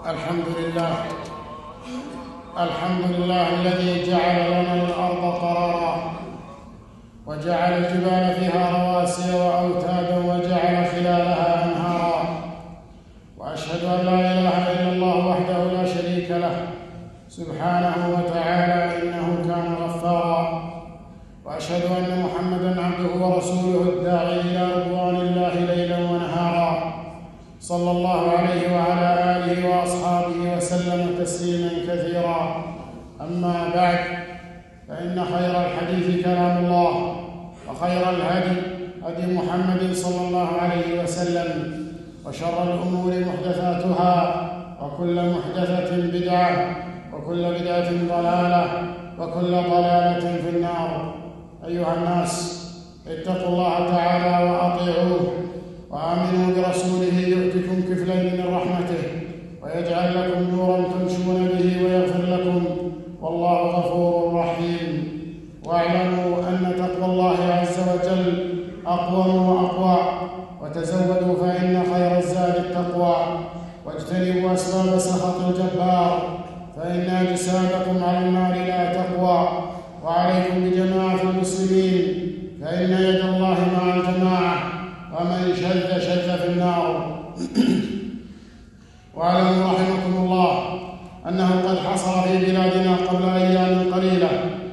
الحمد لله الذي جعل لنا الأرض قرارا وجعل الجبال فيها رواسي وأوتادا وجعل خلالها أنهارا، وأشهد أن لا إله إلا الله وحده لا شريك له سبحانه وتعالى إنه كان غفارا، وأشهد أن محمدًا عبده ورسوله الداعي إلى رضوان الله ليلا ونهارا، صلى الله عليه وعلى آله وأصحابه وسلم تسليما كثيرا. أما بعد، فإن خير الحديث كلام الله، وخير الهدي هدي محمد صلى الله عليه وسلم، وشر الأمور محدثاتها، وكل محدثة بدعة، وكل بدعة ضلالة، وكل ضلالة في النار. أيها الناس، اتقوا الله تعالى وأطيعوه، وآمنوا برسوله يؤتكم كفلين من رحمته، ويجعل لكم نورا تمشون به ويغفر لكم، والله غفور رحيم. واعلموا أن تقوى الله عز وجل أقوم وأقوى، وتزودوا فإن خير الزاد التقوى، واجتنبوا أسباب سخط الجبار، فإن أجسادكم على النار لا تقوى. وعليكم بجماعة المسلمين، فإن يد الله مع الجماعة، ومن شذ في النار. واعلموا رحمكم الله أنه قد حصل في بلادنا قبل أيام قليلة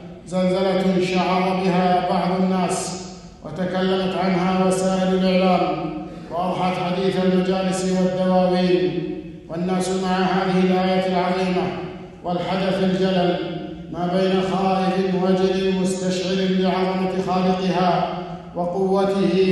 زلزلة شعر بها بعض الناس، وتكلمت عنها وسائل الإعلام، وأضحت حديث المجالس والدواوين، والناس مع هذه الآية العظيمة والحدث الجلل ما بين خائف وجل مستشعر بعظمة خالقها وقوته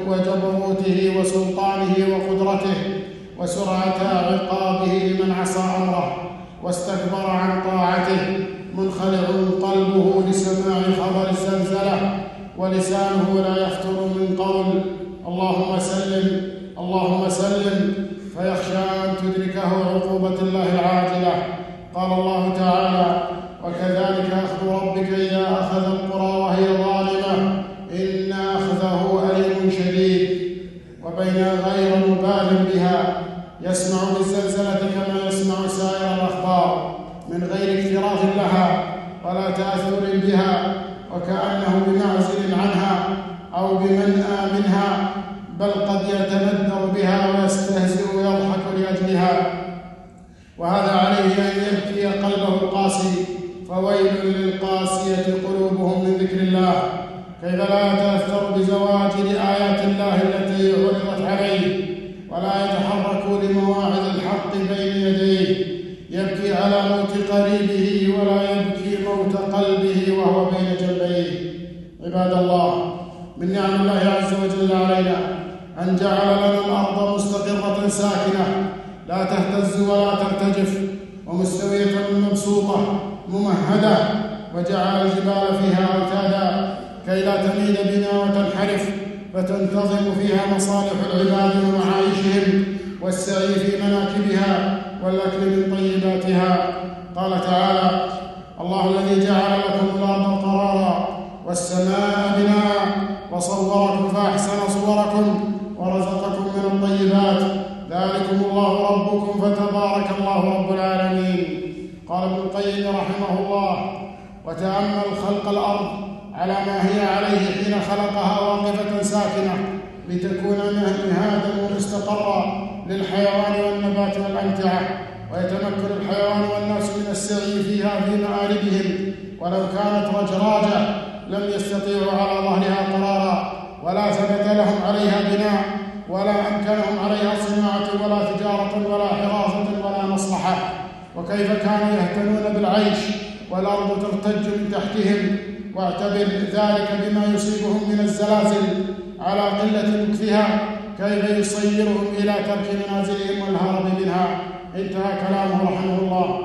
وجبروته وسلطانه وقدرته، وسرعة عقابه لمن عصى أمره واستكبر عن طاعته، منخلع قلبه لسماع خبر الزلزلة، ولسانه لا يفتر من قول اللهم سلم اللهم سلم، فيخشى أن تدركه عقوبة الله العاجلة. قال الله تعالى: وكذلك أخذ ربك إذا أخذ القرى وهي ظالمة إن أخذه أليم شديد. وبين غير مبال بها يسمع بالزلزلة كما يسمع سائر الأخبار، من غير اكتراث لها ولا تأثر بها، وكأنه بمعزل عنها أو بمنأى منها، بل قد يتندر بها ويستهزئ ويضحك لأجلها، وهذا عليه أن يبكي قلبه القاسي. فويل للقاسية قلوبهم من ذكر الله، كيف لا يتأثر بزواجر آيات الله التي عرضت عليه، ولا يتحرك لمواعظ الحق بين يديه، يبكي على موت قريبه ولا يبكي موت قلبه وهو بين جنبيه. عباد الله، من نعم الله عز وجل علينا أن جعل لنا الأرض مستقرة ساكنة لا تهتز ولا ترتجف، ومستوية مبسوطة ممهدة، وجعل الجبال فيها أوتادا كي لا تميل بنا وتنحرف، فتنتظم فيها مصالح العباد ومعايشهم، والسعي في مناكبها والأكل من طيباتها. قال تعالى: الله الذي جعل لكم الأرض قرارا والسماء بناء وصوركم فأحسن صوركم ورزقكم من الطيبات، ذلكم الله ربكم فتبارك الله رب العالمين. قال ابن القيم رحمه الله: وتأمل خلق الأرض على ما هي عليه حين خلقها واقفة ساكنة، لتكون مهادا ومستقرا للحيوان والنبات والأمتعة، ويتمكن الحيوان والناس من السعي فيها في مآربهم، ولو كانت رجراجة لم يستطيعوا على ظهرها قرارا، ولا ثبت لهم عليها بناء، ولا أمكنهم عليها صناعة ولا تجارة ولا حراسة ولا مصلحة. وكيف كانوا يهتمون بالعيش والأرض ترتج من تحتهم، واعتبر ذلك بما يصيبهم من الزلازل على قلة مكثها، كيف يصيرهم إلى ترك منازلهم والهرب منها. انتهى كلامه رحمه الله.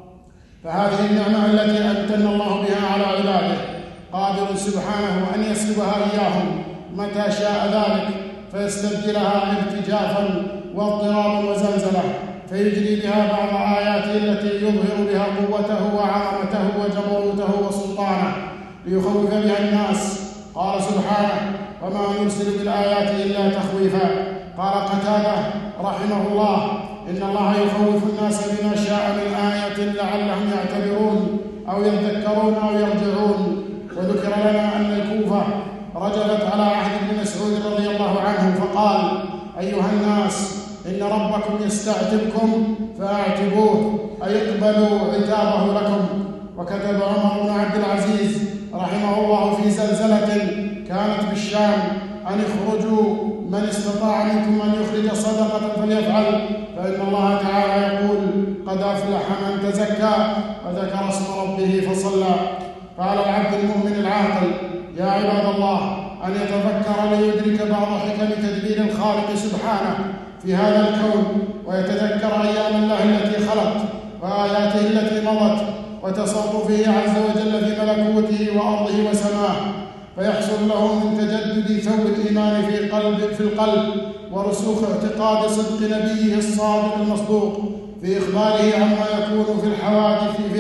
فهذه النعمة التي أمتن الله بها على عباده قادر سبحانه أن يسلبها إياهم متى شاء ذلك، فيستبدلها ارتجافا واضطرابا وزلزلة، فيجري بها بعض آياته التي يظهر بها قوته وعظمته وجبروته وسلطانه ليخوف بها الناس. قال سبحانه: وما نرسل بالآيات إلا تخويفا. قال قتادة رحمه الله: إن الله يخوف الناس بما شاء من آية لعلهم يعتبرون أو يذكرون أو يرجعون. وذكر لنا أن الكوفة رجبت على عهد ابن مسعود رضي الله عنه فقال: أيها الناس، إن ربكم يستعتبكم فأعتبوه، أي اقبلوا عتابه لكم. وكتب عمر بن عبد العزيز رحمه الله في زلزلة كانت بالشام أن اخرجوا من استطاع منكم أن يخرج صدقة فليفعل، فإن الله تعالى يقول: قد أفلح من تزكى وذكر اسم ربه فصلى. فعلى العبد المؤمن العاقل يا عباد الله أن يتفكر ليدرك بعض حكم تدبير الخالق سبحانه في هذا الكون، ويتذكر أيام الله التي خلت وآياته التي مضت وتصرفه عز وجل في ملكوته وأرضه وسماه، فيحصل له من تجدد ثوب الإيمان في القلب ورسوخ اعتقاد صدق نبيه الصادق المصدوق في إخباره عما يكون في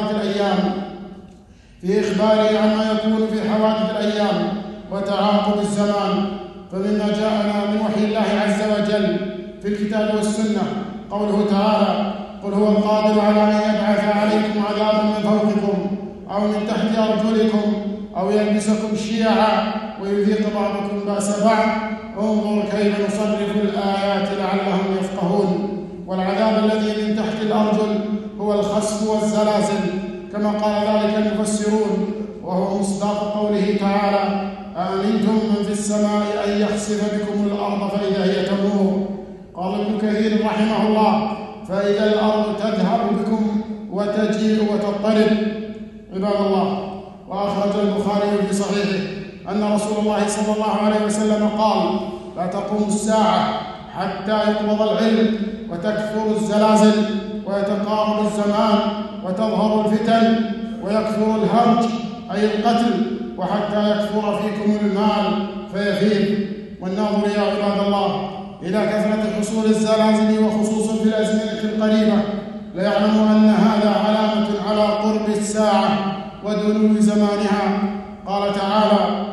حوادث الأيام وتعاقب الزمان. فمما جاءنا من وحي الله عز وجل في الكتاب والسنة قوله تعالى: قل هو القادر على أن يبعث عليكم عذابا من فوقكم أو من تحت أرجلكم أو يلبسكم شيعا ويذيق بعضكم بأس بعض، انظر كيف نصرف الآيات لعلهم يفقهون. والعذاب الذي من تحت الأرجل هو الخسف والزلازل كما قال ذلك المفسرون، وهو مصداق قوله تعالى: أأمنتم من في السماء أن يخسف بكم الأرض فإذا هي تمور. قال ابن كثير رحمه الله: فإذا الأرض تذهب بكم وتجيء وتضطرب. عباد الله، وأخرج البخاري في صحيحه أن رسول الله صلى الله عليه وسلم قال: لا تقوم الساعة حتى يقبض العلم وتكثر الزلازل ويتقارب الزمان وتظهر الفتن ويكثر الهرج أي القتل، وحتى يكثر فيكم المال فيفيض. والناظر يا عباد الله إلى كثرة حصول الزلازل وخصوصا في الأزمنة القريبة ليعلم أن هذا علامة على قرب الساعة ودنو زمانها. قال تعالى: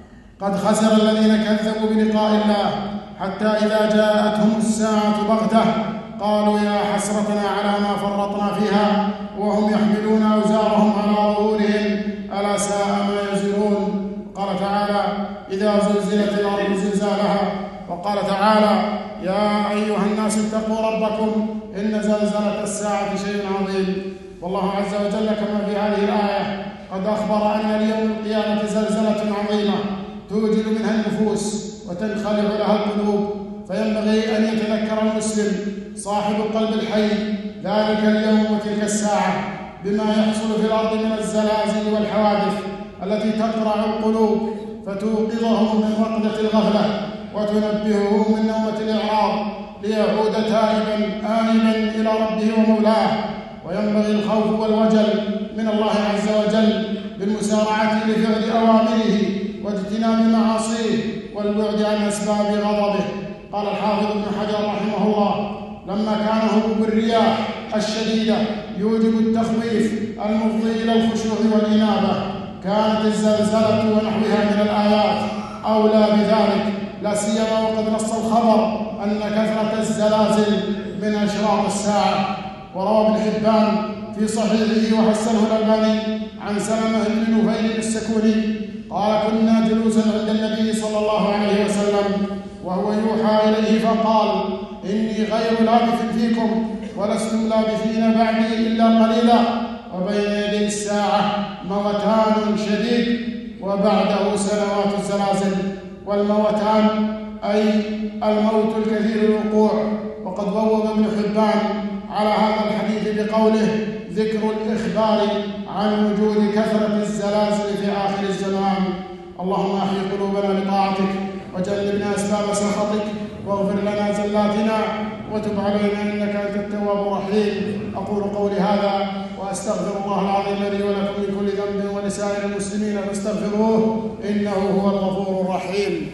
قد خسر الذين كذبوا بلقاء الله حتى إذا جاءتهم الساعة بغتة قالوا يا حسرتنا على ما فرطنا فيها وهم يحملون أوزارهم على ظهورهم ألا ساء ما يزرون. قال تعالى: إذا زلزلت الأرض زلزالها. وقال تعالى: يا أيها الناس اتقوا ربكم إن زلزلة الساعة شيء عظيم. والله عز وجل كما في هذه الآية قد أخبر أن اليوم القيامة زلزلة عظيمة توجد منها النفوس وتنخلع لها القلوب، فينبغي أن يتذكر المسلم صاحب القلب الحي ذلك اليوم وتلك الساعة بما يحصل في الأرض من الزلازل والحوادث التي تقرع القلوب فتوقظه من رقدة الغفلة وتنبهه من نومة الإعراض ليعود تائبا آمنا إلى ربه ومولاه. وينبغي الخوف والوجل من الله عز وجل بالمسارعة لفعل أوامره واجتناب معاصيه والبعد عن أسباب غضبه. قال الحافظ ابن حجر رحمه الله: لما كان هبوب الرياح الشديدة يوجب التخويف المفضي إلى الخشوع والإنابة، كانت الزلزلة ونحوها من الآيات أولى بذلك، لا سيما وقد نص الخبر أن كثرة الزلازل من أشراط الساعة. وروى ابن حبان في صحيحه وحسنه الألباني عن سلمة بن نفيل السكوني قال: كنا جلوسا عند النبي صلى الله عليه وسلم وهو يوحى إليه فقال: إني غير لابث فيكم ولستم لابثين بعدي إلا قليلا، وبين يدي الساعة موتان شديد وبعده سنوات الزلازل. والموتان أي الموت الكثير الوقوع. وقد بوب ابن حبان على هذا الحديث بقوله: ذكر الإخبار عن وجود كثرة الزلازل في آخر الزمان. اللهم أحيي قلوبنا بطاعتك وجنبنا أسباب سخطك واغفر لنا زلاتنا وتب علينا إنك أنت التواب الرحيم. أقول قولي هذا وأستغفر الله العظيم لي ولكم من كل ذنب ولسائر المسلمين فاستغفروه إنه هو الغفور الرحيم.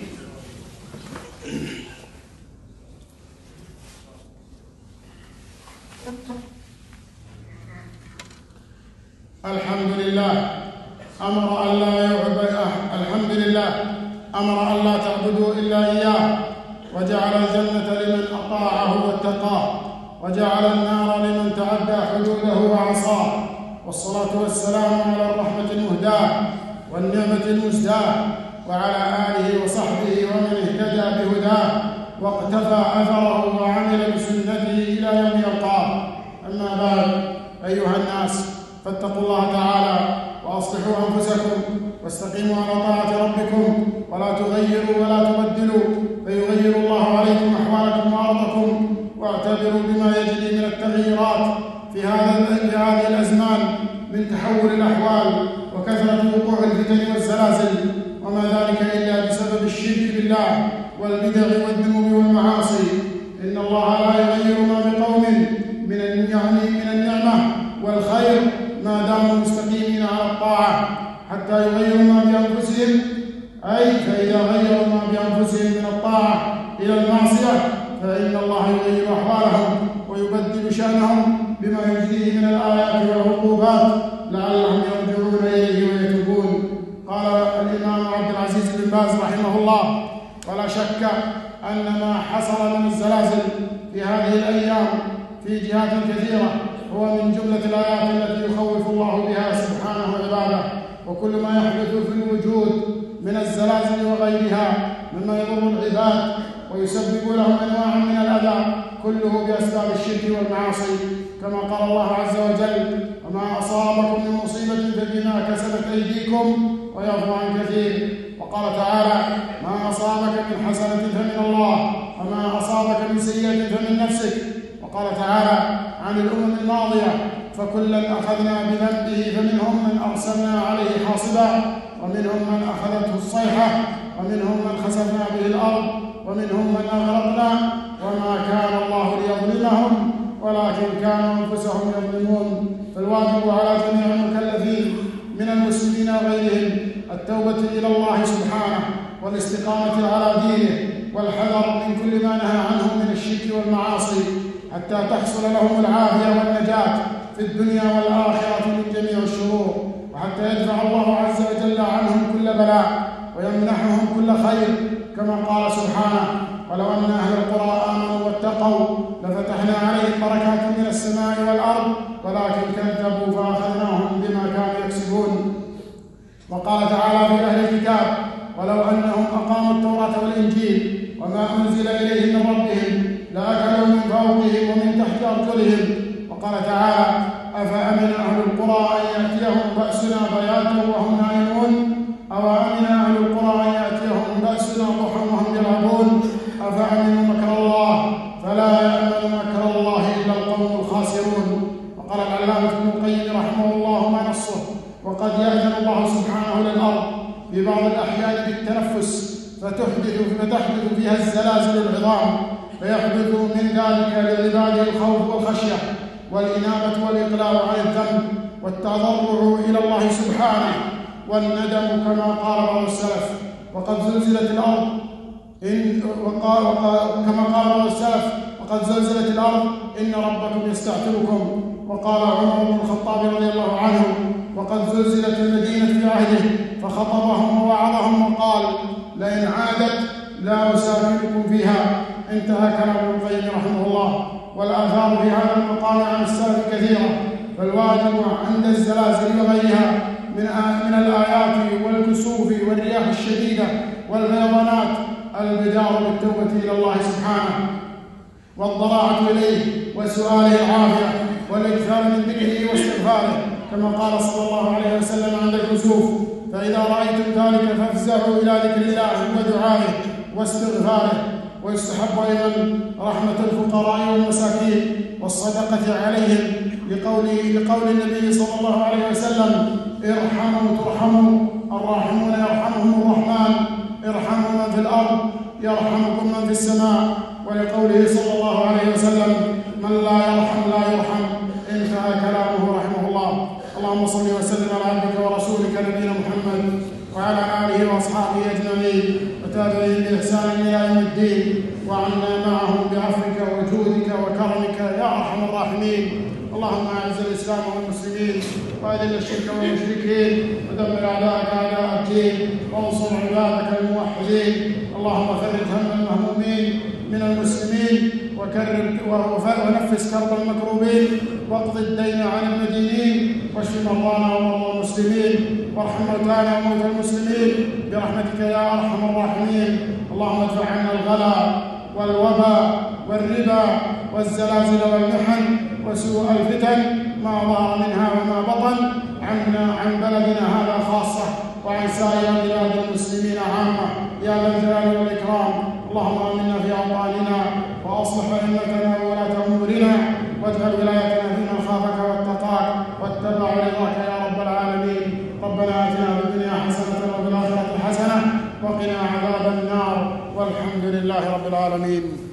الحمد لله أمر أن لا تعبدوا إلا إياه، وجعل الجنة لمن أطاعه واتقاه، وجعل النار لمن تعدى حدوده وعصاه. والصلاة والسلام على الرحمة المهداة والنعمة المزداة وعلى آله وصحبه ومن اهتدى بهداه واقتفى أثره وعمل بسنته إلى يوم يلقاه. أما بعد، أيها الناس، فاتقوا الله تعالى وأصلحوا أنفسكم واستقيموا على طاعة ربكم، ولا تغيروا ولا تبدلوا فيغير الله عليكم أحوالكم وأرضكم. واعتبروا بما يجري من التغييرات في هذه الأزمان من تحول الأحوال وكثرة وقوع الفتن والزلازل، وما ذلك إلا بسبب الشرك بالله والبدع والذنوب والمعاصي. إن الله لا يغير ما بقوم من النعمة والخير ما داموا مستقيمين على الطاعة حتى يغيروا ما بأنفسهم، أي فإذا غيروا ما بأنفسهم من الطاعة إلى المعصية فإن الله يغير أحوالهم ويبدل شأنهم بما يجريه من الآيات والعقوبات لعلهم يرجعون إليه ويتوبون. قال الإمام عبد العزيز بن باز رحمه الله: ولا شك أن ما حصل من الزلازل في هذه الأيام في جهات كثيرة هو من جملة الآيات التي يخوف الله بها سبحانه عباده. وكل ما يحدث في الوجود من الزلازل وغيرها مما يضر العباد ويسبب لهم أنواع من الأذى كله بأسباب الشرك والمعاصي، كما قال الله عز وجل: وما أصابكم من مصيبة فبما كسبت أيديكم ويعفو عن كثير. وقال تعالى: ما أصابك من حسنة فمن الله وما أصابك من سيئة فمن نفسك. وقال تعالى عن الأمم الماضية: فكلا أخذنا بذنبه فمنهم من أرسلنا عليه حاصبا ومنهم من أخذته الصيحة ومنهم من خسفنا به الأرض ومنهم من أغرقنا وما كان الله ليظلمهم ولكن كانوا أنفسهم يظلمون. فالواجب على جميع المكلفين من المسلمين وغيرهم التوبة إلى الله سبحانه والاستقامة على دينه والحذر من كل ما نهى عنه من الشرك والمعاصي حتى تحصل لهم العافية والنجاة في الدنيا والآخرة من جميع الشرور، وحتى يدفع الله عز وجل عنهم كل بلاء ويمنحهم كل خير، كما قال سبحانه: ولو أن أهل القرى آمنوا واتقوا لفتحنا عليهم بركات من السماء والأرض ولكن كذبوا فأخذناهم بما كانوا يكسبون. وقال تعالى في أهل الكتاب: ولو أنهم أقاموا التوراة والإنجيل وما أنزل إليهم من ربهم لأكلوا من فوقهم ومن تحت أرجلهم. وقال تعالى: أفأمن أهل القرى أن يأتيهم بأسنا بياتا وهم نائمون أو أمن أهل القرى أن يأتيهم بأسنا ضحى وهم يلعبون أفأمنوا مكر الله فلا يأمن مكر الله إلا القوم الخاسرون. وقال العلامة ابن القيم رحمه الله ما نصه: وقد يأذن الله سبحانه للأرض في بعض الأحيان بالتنفس فتحدث فيها الزلازل العظام، فيحدث من ذلك لعباده الخوف والخشية والإنابة والإقلاع عن الذنب والتضرع إلى الله سبحانه والندم، كما قال بعض السلف: وقد زلزلت الأرض كما قال بعض السلف: وقد زلزلت الأرض إن ربكم يستعتبكم. وقال عمر بن الخطاب رضي الله عنه: وقد زلزلت المدينة في عهده فخطبهم ووعظهم وقال: لئن عادت لا أسافركم فيها. انتهى كلام ابن القيم رحمه الله. والآثار في هذا المقام عن السلف كثيرة، فالواجب عند الزلازل وغيرها من الآيات والكسوف والرياح الشديدة والفيضانات البدار بالتوبة إلى الله سبحانه والضراعة إليه وسؤاله العافية والإكثار من ذكره واستغفاره، كما قال صلى الله عليه وسلم عند الكسوف: فإذا رأيتم ذلك فافزعوا إلى ذكر الله ودعائه واستغفاره. ويستحب أيضا رحمة الفقراء والمساكين والصدقة عليهم لقول النبي صلى الله عليه وسلم: ارحموا ترحموا، الراحمون يرحمهم الرحمن، ارحموا من في الأرض يرحمكم من في السماء. ولقوله صلى الله عليه وسلم: من لا يرحم لا يرحم. انتهى كلامه رحمه الله. اللهم صل وسلم على عبدك ورسولك نبينا محمد وعلى آله وأصحابه أجمعين وتابعين بإحسان إلى يوم الدين، وعنا معهم بعفوك وجودك وكرمك يا أرحم الراحمين. اللهم أعز الإسلام والمسلمين وأذل الشرك والمشركين ودمر أعداءك أعداء الدين وانصر عبادك الموحدين. اللهم فرج هم المهمومين من المسلمين ونفس كرب المكروبين، واقض الدين عن المدينين، واشف مرضانا ومرضى المسلمين، وارحم موتانا وموتى المسلمين برحمتك يا ارحم الراحمين. اللهم ادفع عنا الغلا والوباء والربا والزلازل والمحن وسوء الفتن ما ظهر منها وما بطن عن بلدنا هذا خاصه وعن سائر بلاد المسلمين عامه يا ذا الجلال والاكرام. اللهم امنا في اوطاننا واصلح ائمتنا وولاه امورنا، واجعل ولايتنا في من خافك واتقاك واتبع رضاك يا رب العالمين. ربنا اتنا في الدنيا حسنه وفي الاخره حسنه وقنا عذاب النار، والحمد لله رب العالمين.